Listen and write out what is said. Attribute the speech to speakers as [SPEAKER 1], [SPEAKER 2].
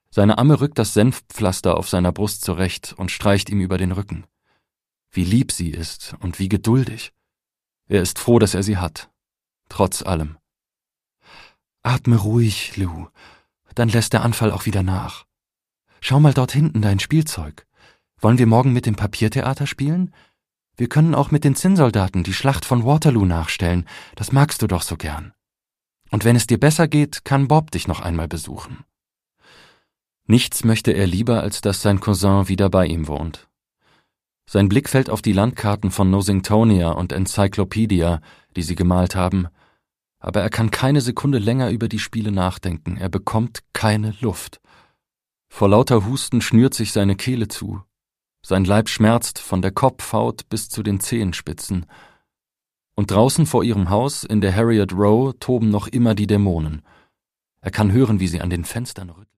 [SPEAKER 1] Seine Amme rückt das Senfpflaster auf seiner Brust zurecht und streicht ihm über den Rücken. Wie lieb sie ist und wie geduldig. Er ist froh, dass er sie hat. Trotz allem. Atme ruhig, Lou. Dann lässt der Anfall auch wieder nach. Schau mal dort hinten dein Spielzeug. Wollen wir morgen mit dem Papiertheater spielen? Wir können auch mit den Zinnsoldaten die Schlacht von Waterloo nachstellen. Das magst du doch so gern. Und wenn es dir besser geht, kann Bob dich noch einmal besuchen. Nichts möchte er lieber, als dass sein Cousin wieder bei ihm wohnt. Sein Blick fällt auf die Landkarten von Nosingtonia und Encyclopedia, die sie gemalt haben, aber er kann keine Sekunde länger über die Spiele nachdenken, er bekommt keine Luft. Vor lauter Husten schnürt sich seine Kehle zu. Sein Leib schmerzt von der Kopfhaut bis zu den Zehenspitzen. Und draußen vor ihrem Haus in der Harriet Row toben noch immer die Dämonen. Er kann hören, wie sie an den Fenstern rütteln.